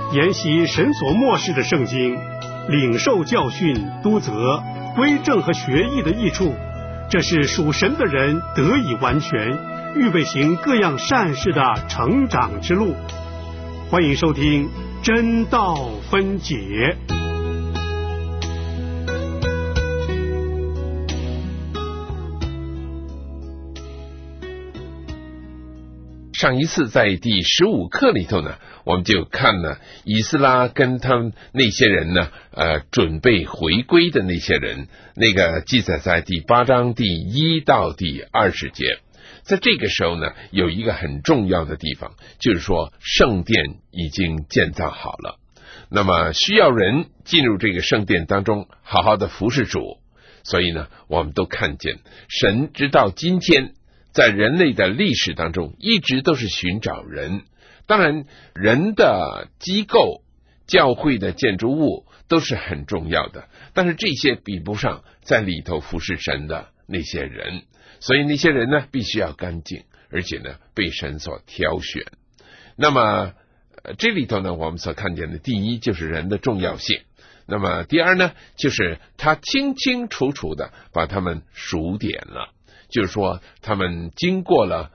研习神所默示的圣经，领受教训、督责、归正和学艺的益处，这是属神的人得以完全，预备行各样善事的成长之路。欢迎收听真道分解。 上一次在第15课里头呢，我们就看了以斯拉跟他们那些人呢，准备回归的那些人，那个记载在第8章第1到第20节。在这个时候呢，有一个很重要的地方，就是说圣殿已经建造好了，那么需要人进入这个圣殿当中，好好的服侍主。所以呢，我们都看见神直到今天在人类的历史当中一直都是寻找人。当然人的机构、教会的建筑物都是很重要的，但是这些比不上在里头服侍神的那些人。所以那些人呢，必须要干净，而且呢被神所挑选。那么这里头呢，我们所看见的第一就是人的重要性，那么第二呢，就是他清清楚楚的把他们数点了，就是说他们经过了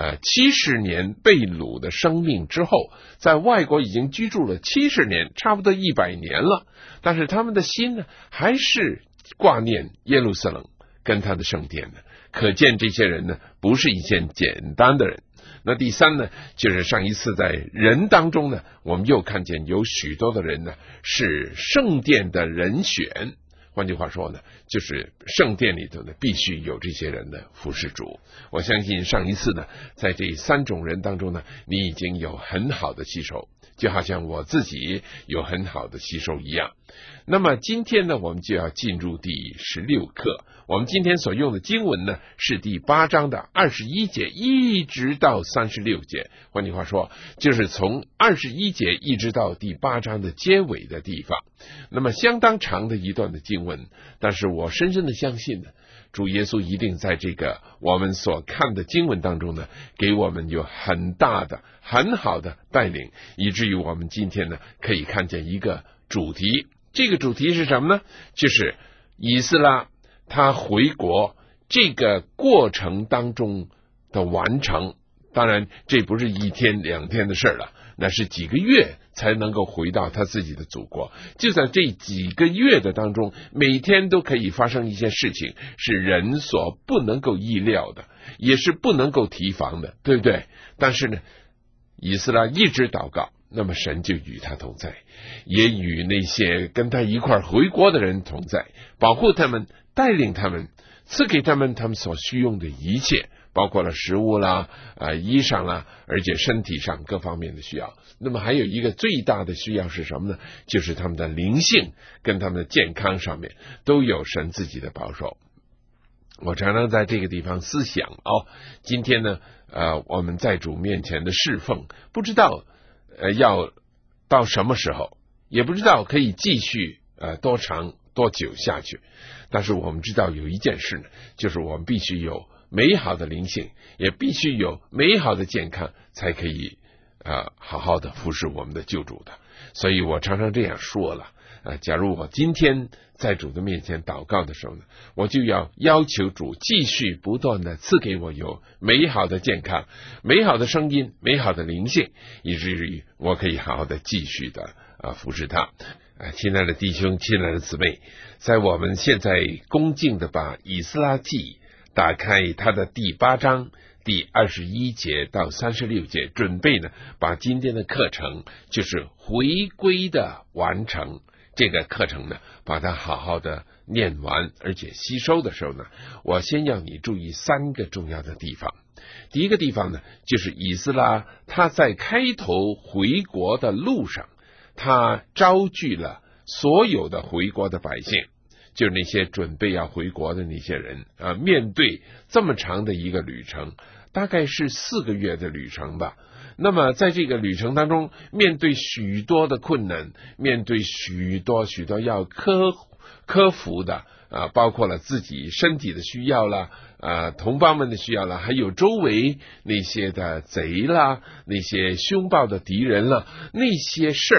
70年被掳的生命之后，在外国已经居住了70年，差不多100年了，但是他们的心呢还是挂念耶路撒冷跟他的圣殿呢，可见这些人呢不是一件简单的人。那第三呢，就是上一次在人当中呢，我们又看见有许多的人呢是圣殿的人选，换句话说呢，就是圣殿里头呢必须有这些人的服侍主。我相信上一次呢，在这3种人当中呢，你已经有很好的吸收，就好像我自己有很好的吸收一样。那么今天呢，我们就要进入第16课。我们今天所用的经文呢，是第8章的21节一直到36节。换句话说，就是从21节一直到第8章的结尾的地方。那么相当长的一段的经文，但是我深深的相信呢，主耶稣一定在这个我们所看的经文当中呢，给我们有很大的很好的带领，以至于我们今天呢可以看见一个主题。这个主题是什么呢？就是以斯拉他回国这个过程当中的完成。当然这不是1天2天的事了，那是几个月才能够回到他自己的祖国。就在这几个月的当中，每天都可以发生一些事情，是人所不能够意料的，也是不能够提防的，对不对？但是呢，以斯拉一直祷告，那么神就与他同在，也与那些跟他一块回国的人同在，保护他们，带领他们，赐给他们他们所需用的一切，包括了食物啦、衣裳啦，而且身体上各方面的需要。那么还有一个最大的需要是什么呢？就是他们的灵性跟他们的健康上面都有神自己的保守。我常常在这个地方思想今天呢我们在主面前的侍奉，不知道要到什么时候，也不知道可以继续多长多久下去。但是我们知道有一件事呢，就是我们必须有美好的灵性，也必须有美好的健康，才可以好好的服侍我们的救主的。所以我常常这样说了，假如我今天在主的面前祷告的时候呢，我就要求主继续不断的赐给我有美好的健康、美好的声音、美好的灵性，以至于我可以好好的继续的服侍他。亲爱的弟兄，亲爱的姊妹，在我们现在恭敬的把以斯拉记打开他的第8章第21节到36节，准备呢把今天的课程，就是回归的完成这个课程呢，把它好好的念完而且吸收的时候呢，我先要你注意3个重要的地方。第一个地方呢，就是以斯拉他在开头回国的路上，他招聚了所有的回国的百姓，就是那些准备要回国的那些人面对这么长的一个旅程，大概是4个月的旅程吧。那么在这个旅程当中，面对许多的困难，面对许多要克服的包括了自己身体的需要啦，同胞们的需要啦，还有周围那些的贼啦，那些凶暴的敌人啦，那些事儿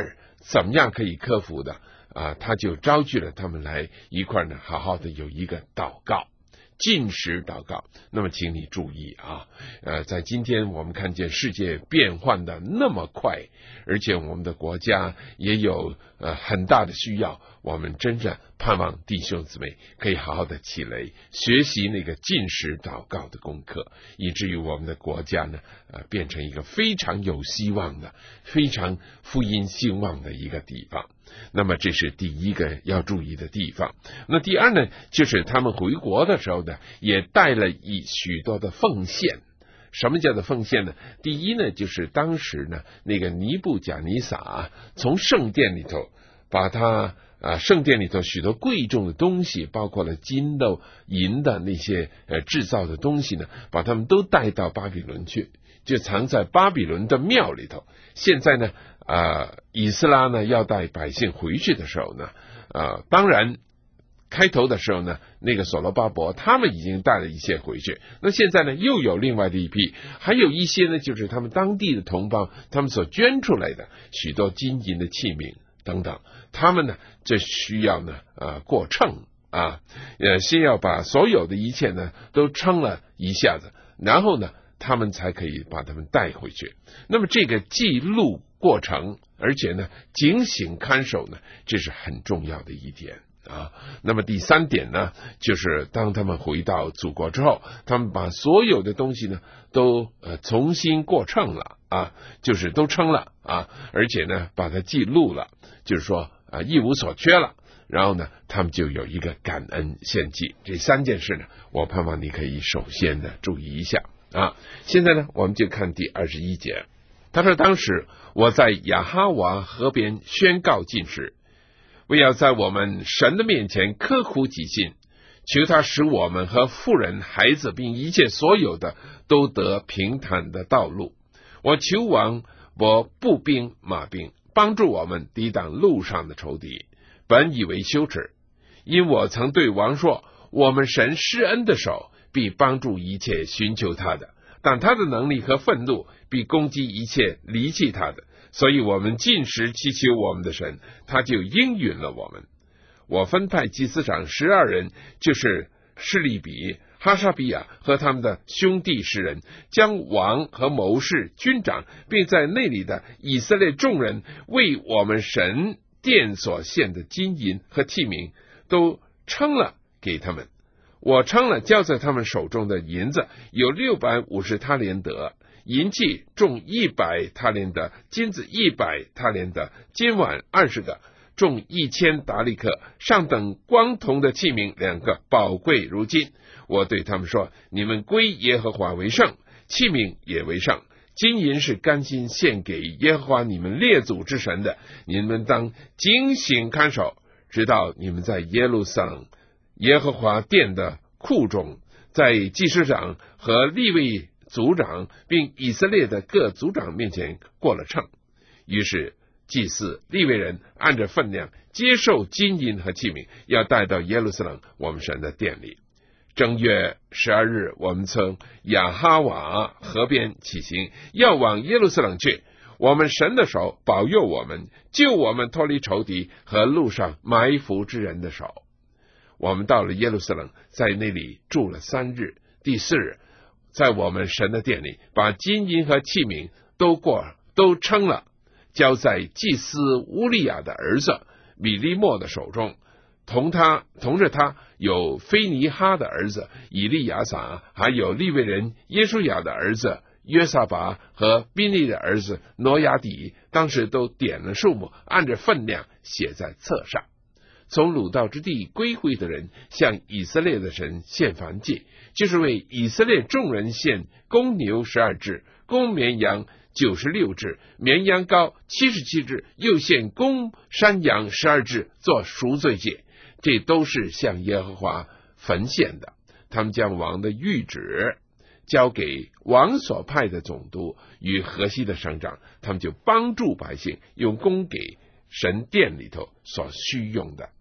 怎么样可以克服的他就召集了他们来一块呢，好好的有一个祷告，禁食祷告。那么请你注意在今天我们看见世界变换的那么快，而且我们的国家也有很大的需要，我们真正盼望弟兄姊妹可以好好的起来学习那个禁食祷告的功课，以至于我们的国家呢变成一个非常有希望的、非常福音兴旺的一个地方。那么这是第一个要注意的地方。那第二呢，就是他们回国的时候呢，也带了许多的奉献。什么叫做奉献呢？第一呢，就是当时呢，那个尼布甲尼撒从圣殿里头把他圣殿里头许多贵重的东西，包括了金的、银的那些制造的东西呢，把他们都带到巴比伦去，就藏在巴比伦的庙里头。现在呢以斯拉呢要带百姓回去的时候呢当然开头的时候呢，那个所罗巴伯他们已经带了一些回去，那现在呢又有另外的一批，还有一些呢就是他们当地的同胞他们所捐出来的许多金银的器皿等等，他们呢这需要呢过秤先要把所有的一切呢都称了一下子，然后呢他们才可以把他们带回去。那么这个记录过程，而且呢警醒看守呢，这是很重要的一点那么第三点呢，就是当他们回到祖国之后，他们把所有的东西呢都重新过秤了就是都称了而且呢把它记录了，就是说一无所缺了。然后呢他们就有一个感恩献祭。这三件事呢，我盼望你可以首先呢注意一下现在呢我们就看第21节。他说，当时我在亚哈娃河边宣告禁食，为要在我们神的面前刻苦己心，求他使我们和妇人孩子并一切所有的都得平坦的道路。我求王我步兵马兵帮助我们抵挡路上的仇敌，本以为羞耻，因我曾对王说，我们神施恩的手必帮助一切寻求他的，但他的能力和愤怒必攻击一切离弃他的，所以我们禁食祈求我们的神，他就应允了我们。我分派祭司长12人，就是示利比、哈沙比亚和他们的兄弟10人，将王和谋士、军长，并在那里的以色列众人为我们神殿所献的金银和器皿都称了给他们。我称了交在他们手中的银子有650他连得，银器重100他连得，金子100他连得，金碗20个，重1000达利克，上等光铜的器皿2个，宝贵如金。我对他们说，你们归耶和华为圣，器皿也为圣。金银是甘心献给耶和华你们列祖之神的，你们当警醒看守，直到你们在耶路撒冷耶和华殿的库中，在祭司长和利未族长并以色列的各族长面前过了秤。于是祭司利未人按着分量接受金银和器皿，要带到耶路撒冷我们神的殿里。正月12日，我们从亚哈瓦河边起行，要往耶路撒冷去。我们神的手保佑我们，救我们脱离仇敌和路上埋伏之人的手。我们到了耶路撒冷，在那里住了3日。第4日，在我们神的殿里，把金银和器皿都称了，交在祭司乌利亚的儿子米利莫的手中。同着他有菲尼哈的儿子以利亚撒，还有利未人耶书亚的儿子约撒拔和宾利的儿子挪亚底，当时都点了数目，按着分量写在册上。从鲁道之地归回的人向以色列的神献燔祭，就是为以色列众人献公牛12只，公绵羊96只，绵羊羔77只，又献公山羊12只做赎罪祭。这都是向耶和华焚献的。他们将王的谕旨交给王所派的总督与河西的省长，他们就帮助百姓用供给神殿里头所需用的。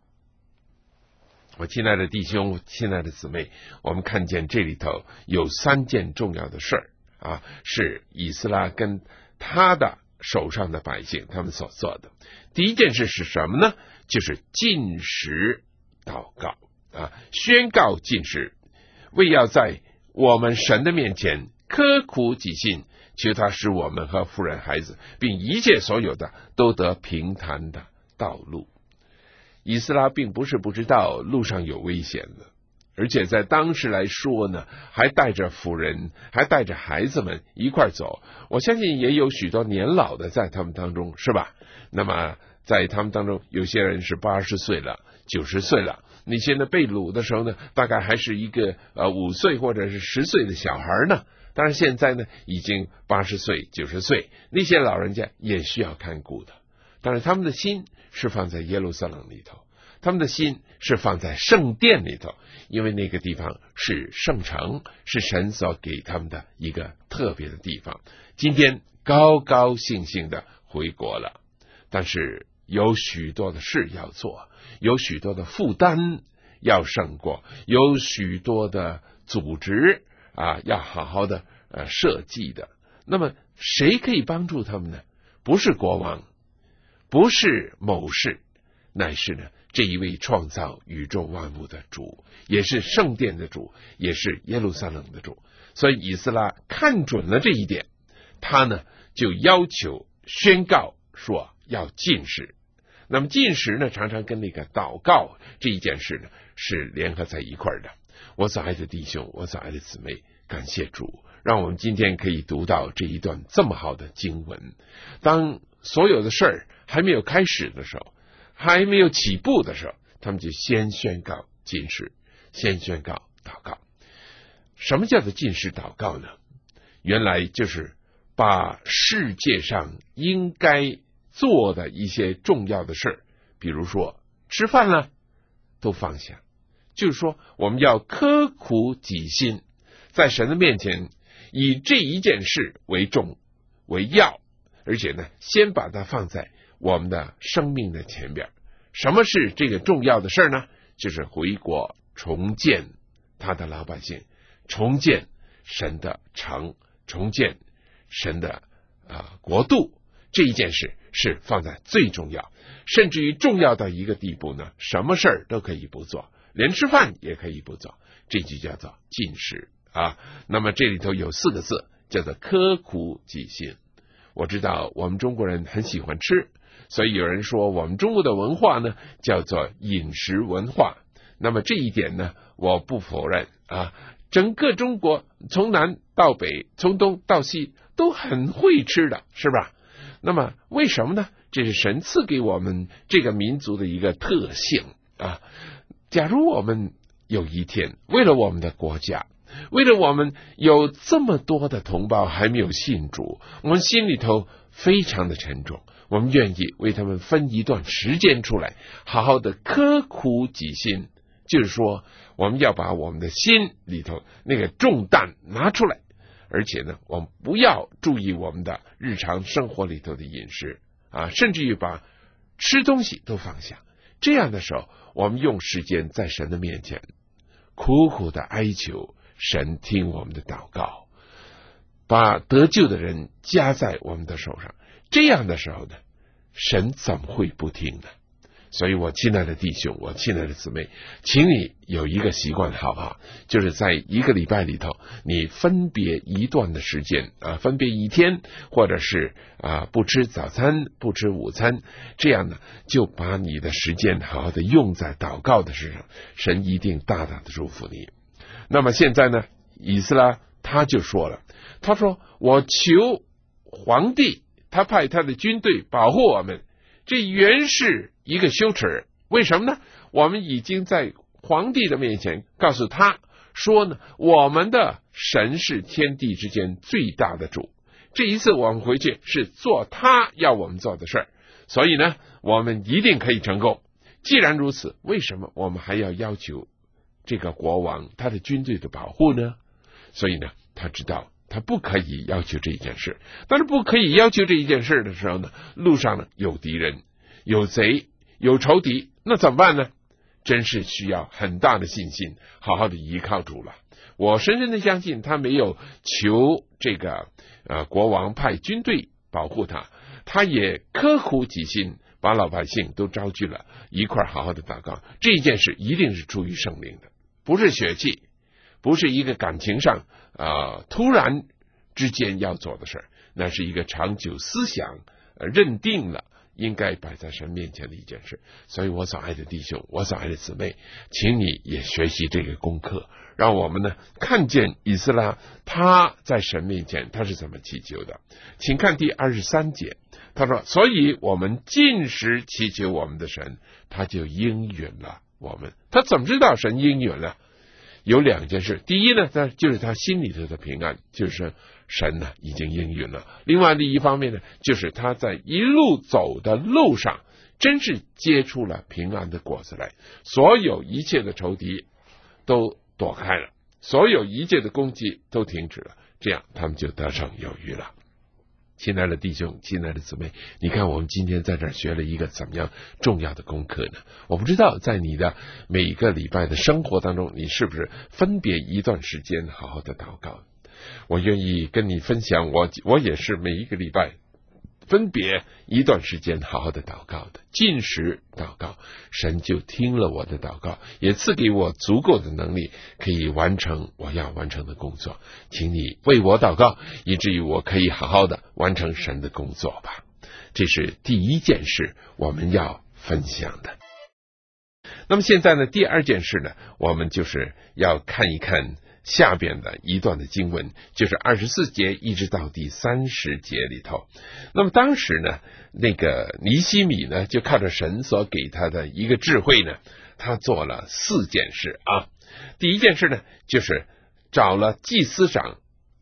我亲爱的弟兄，亲爱的姊妹，我们看见这里头有3件重要的事是以斯拉跟他的手上的百姓他们所做的。第一件事是什么呢？就是禁食祷告宣告禁食，为要在我们神的面前刻苦己心，求他使我们和妇人孩子并一切所有的都得平坦的道路。以斯拉并不是不知道路上有危险的，而且在当时来说呢，还带着妇人，还带着孩子们一块走。我相信也有许多年老的在他们当中，是吧？那么在他们当中，有些人是80岁了、90岁了。你现在被掳的时候呢，大概还是一个5岁或者是10岁的小孩呢。当然现在呢，已经80岁、90岁，那些老人家也需要看顾的。当然他们的心是放在耶路撒冷里头，他们的心是放在圣殿里头，因为那个地方是圣城，是神所给他们的一个特别的地方。今天高高兴兴的回国了，但是有许多的事要做，有许多的负担要胜过，有许多的组织要好好的设计的。那么谁可以帮助他们呢？不是国王，不是谋士，乃是呢这一位创造宇宙万物的主，也是圣殿的主，也是耶路撒冷的主。所以以斯拉看准了这一点，他呢就要求宣告说要禁食。那么禁食呢，常常跟那个祷告这一件事呢是联合在一块的。我所爱的弟兄，我所爱的姊妹，感谢主，让我们今天可以读到这一段这么好的经文。当所有的事儿还没有开始的时候，还没有起步的时候，他们就先宣告禁食，先宣告祷告。什么叫做禁食祷告呢？原来就是把世界上应该做的一些重要的事，比如说吃饭了都放下，就是说我们要刻苦己心，在神的面前以这一件事为重为要，而且呢先把它放在我们的生命的前边。什么是这个重要的事呢？就是回国重建他的老百姓，重建神的城，重建神的国度。这一件事是放在最重要，甚至于重要到一个地步呢，什么事儿都可以不做，连吃饭也可以不做，这就叫做禁食那么这里头有4个字，叫做刻苦己心。我知道我们中国人很喜欢吃，所以有人说我们中国的文化呢叫做饮食文化。那么这一点呢，我不否认整个中国从南到北，从东到西都很会吃的，是吧？那么为什么呢？这是神赐给我们这个民族的一个特性假如我们有一天为了我们的国家，为了我们有这么多的同胞还没有信主，我们心里头非常的沉重，我们愿意为他们分一段时间出来，好好的刻苦己心，就是说我们要把我们的心里头那个重担拿出来，而且呢我们不要注意我们的日常生活里头的饮食甚至于把吃东西都放下。这样的时候，我们用时间在神的面前苦苦的哀求神听我们的祷告，把得救的人加在我们的手上。这样的时候呢，神怎么会不听呢？所以我亲爱的弟兄，我亲爱的姊妹，请你有一个习惯好不好？就是在一个礼拜里头，你分别一段的时间分别一天，或者是不吃早餐，不吃午餐，这样呢就把你的时间好好的用在祷告的事上，神一定大大的祝福你。那么现在呢，以斯拉他就说了，他说我求皇帝，他派他的军队保护我们，这原是一个羞耻。为什么呢？我们已经在皇帝的面前告诉他说呢，我们的神是天地之间最大的主，这一次我们回去是做他要我们做的事儿，所以呢我们一定可以成功。既然如此，为什么我们还要要求这个国王他的军队的保护呢？所以呢他知道他不可以要求这一件事。但是不可以要求这一件事的时候呢，路上呢有敌人，有贼，有仇敌，那怎么办呢？真是需要很大的信心，好好的依靠主了。我深深的相信他没有求这个国王派军队保护他， 他也刻苦己心，把老百姓都招聚了一块好好的祷告。这一件事一定是出于圣灵的，不是血气，不是一个感情上突然之间要做的事，那是一个长久思想认定了应该摆在神面前的一件事。所以我所爱的弟兄，我所爱的姊妹，请你也学习这个功课，让我们呢看见以斯拉他在神面前他是怎么祈求的。请看第23节，他说，所以我们禁食祈求我们的神，他就应允了我们。他怎么知道神应允了？有2件事。第一呢，就是他心里头的平安，就是神呢已经应允了。另外的一方面呢，就是他在一路走的路上真是结出了平安的果子来，所有一切的仇敌都躲开了，所有一切的攻击都停止了，这样他们就得胜有余了。亲爱的弟兄，亲爱的姊妹，你看我们今天在这儿学了一个怎么样重要的功课呢？我不知道在你的每一个礼拜的生活当中，你是不是分别一段时间好好的祷告？我愿意跟你分享，我也是每一个礼拜分别一段时间好好的祷告的，禁食祷告，神就听了我的祷告，也赐给我足够的能力，可以完成我要完成的工作。请你为我祷告，以至于我可以好好的完成神的工作吧。这是第一件事我们要分享的。那么现在呢，第2件事呢，我们就是要看一看下边的一段的经文，就是24节一直到第30节里头。那么当时呢，那个尼希米呢，就靠着神所给他的一个智慧呢，他做了4件事啊。第一件事呢，就是找了祭司长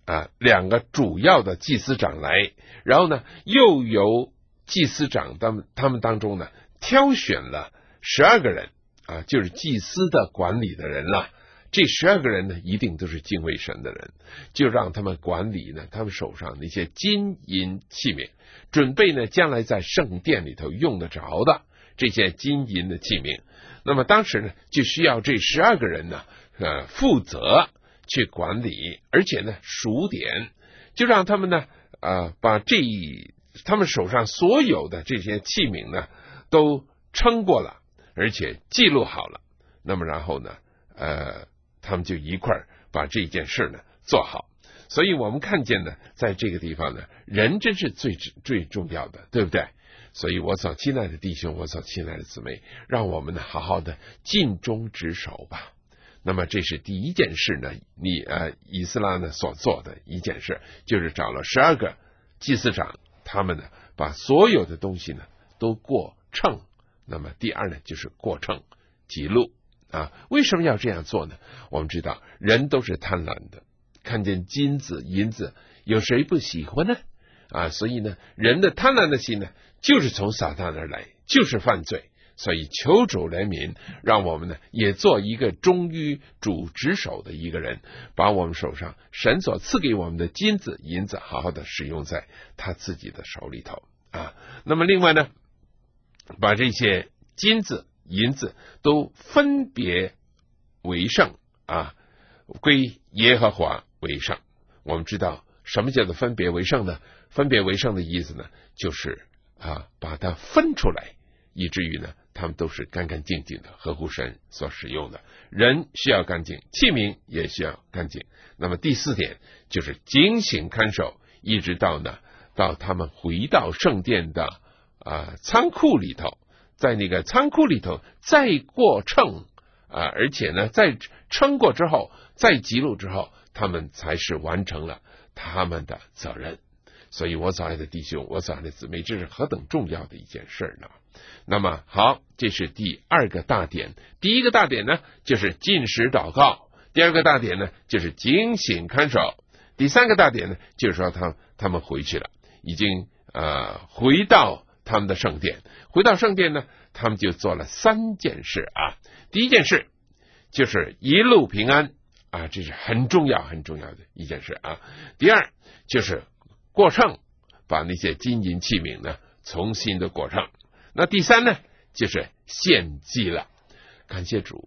2个主要的祭司长来，然后呢，又由祭司长他们当中呢，挑选了12个人就是祭司的管理的人了。这12个人呢，一定都是敬畏神的人，就让他们管理呢他们手上那些金银器皿，准备呢将来在圣殿里头用得着的这些金银的器皿。那么当时呢，就需要这12个人呢负责去管理，而且呢数点，就让他们呢把他们手上所有的这些器皿呢都称过了，而且记录好了。那么然后呢他们就一块把这件事呢做好。所以我们看见呢，在这个地方呢，人真是最重要的，对不对？所以我所亲爱的弟兄，我所亲爱的姊妹，让我们呢好好的尽忠职守吧。那么这是第一件事呢，以斯拉呢所做的一件事，就是找了12个祭司长，他们呢把所有的东西呢都过秤。那么第2呢，就是过秤记录为什么要这样做呢？我们知道人都是贪婪的，看见金子银子有谁不喜欢呢？所以呢，人的贪婪的心呢，就是从撒旦而来，就是犯罪。所以求主怜悯，让我们呢也做一个忠于主职守的一个人，把我们手上神所赐给我们的金子银子好好的使用在他自己的手里头那么另外呢，把这些金子银子都分别为圣归耶和华为圣。我们知道什么叫做分别为圣呢？分别为圣的意思呢，就是把它分出来，以至于呢他们都是干干净净的，合乎神所使用的。人需要干净，器皿也需要干净。那么第4点就是警醒看守，一直到他们回到圣殿的仓库里头，在那个仓库里头再过秤而且呢在称过之后，再记录之后，他们才是完成了他们的责任。所以我所爱的弟兄，我所爱的姊妹，这是何等重要的一件事呢？那么好，这是第2个大点。第1个大点呢，就是禁食祷告；第2个大点呢，就是警醒看守；第3个大点呢，就是说他们回去了，已经回到他们的圣殿。回到圣殿呢，他们就做了3件事第1件事就是一路平安这是很重要很重要的一件事第2就是过秤，把那些金银器皿呢重新的过秤。那第3呢，就是献祭了。感谢主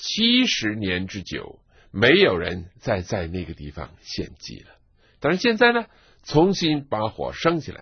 ，70年之久没有人再在那个地方献祭了。但是现在呢，重新把火升起来，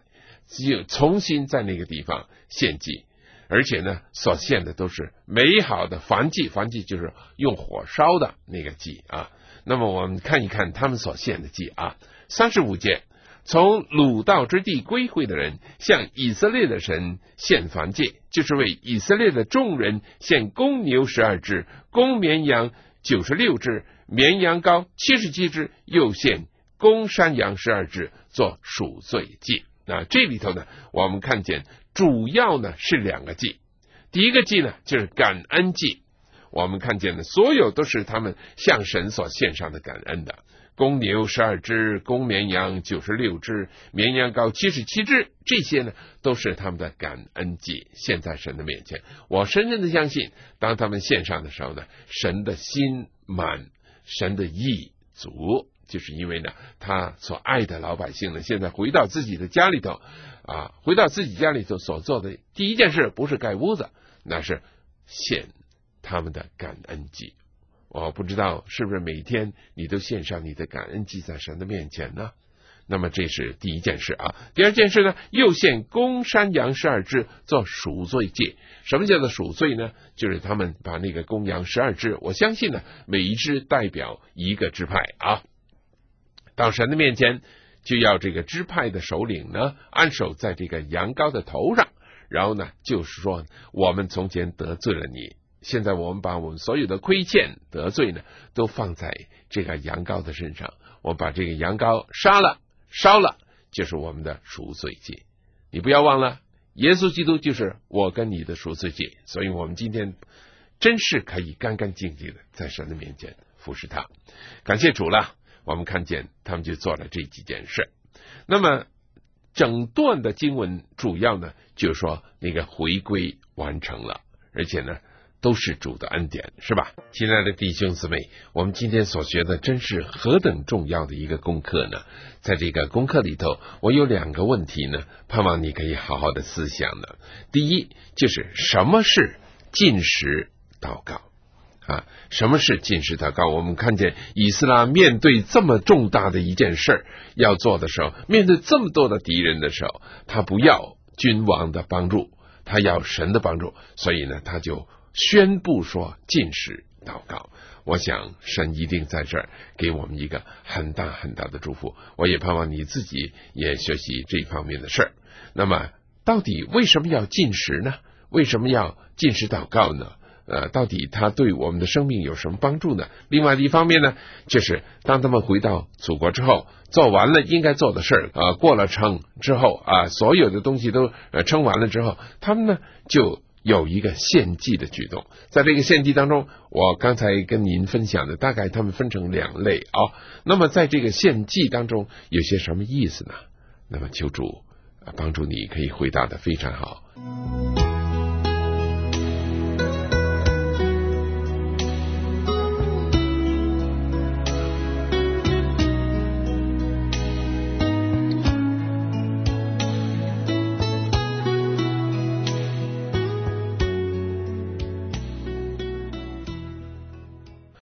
就重新在那个地方献祭，而且呢，所献的都是美好的燔祭，燔祭就是用火烧的那个祭啊。那么我们看一看他们所献的祭啊，35节，从掳到之地归回的人，向以色列的神献燔祭，就是为以色列的众人献公牛12只，公绵羊96只，绵羊羔77只，又献公山羊12只做赎罪祭。这里头呢，我们看见主要呢是2个祭。第一个祭呢就是感恩祭，我们看见的所有都是他们向神所献上的感恩的，公牛12只，公绵羊96只，绵羊羔77只，这些呢都是他们的感恩祭，献在神的面前。我深深的相信，当他们献上的时候呢，神的心满，神的意足，就是因为呢，他所爱的老百姓呢，现在回到自己的家里头回到自己家里头所做的第一件事不是盖屋子，那是献他们的感恩祭。我不知道是不是每天你都献上你的感恩祭在神的面前呢？那么这是第一件事啊。第二件事呢，又献公山羊12只做赎罪祭。什么叫做赎罪呢？就是他们把那个公羊12只，我相信呢，每一只代表一个支派啊，到神的面前，就要这个支派的首领呢按手在这个羊羔的头上，然后呢就是说，我们从前得罪了你，现在我们把我们所有的亏欠得罪呢都放在这个羊羔的身上，我把这个羊羔杀了烧了，就是我们的赎罪祭。你不要忘了，耶稣基督就是我跟你的赎罪祭，所以我们今天真是可以干干净净的在神的面前服侍他。感谢主了，我们看见他们就做了这几件事。那么整段的经文主要呢就是说那个回归完成了，而且呢都是主的恩典，是吧？亲爱的弟兄姊妹，我们今天所学的真是何等重要的一个功课呢？在这个功课里头，我有2个问题呢，盼望你可以好好的思想呢。第一，就是什么是禁食祷告什么是禁食祷告？我们看见以斯拉面对这么重大的一件事要做的时候，面对这么多的敌人的时候，他不要君王的帮助，他要神的帮助，所以呢他就宣布说禁食祷告。我想神一定在这儿给我们一个很大很大的祝福，我也盼望你自己也学习这方面的事儿。那么到底为什么要禁食呢？为什么要禁食祷告呢？到底它对我们的生命有什么帮助呢？另外的一方面呢，就是当他们回到祖国之后，做完了应该做的事儿过了称之后所有的东西都称完了之后，他们呢就有一个献祭的举动。在这个献祭当中，我刚才跟您分享的大概他们分成2类那么在这个献祭当中有些什么意思呢？那么求主帮助你可以回答的非常好。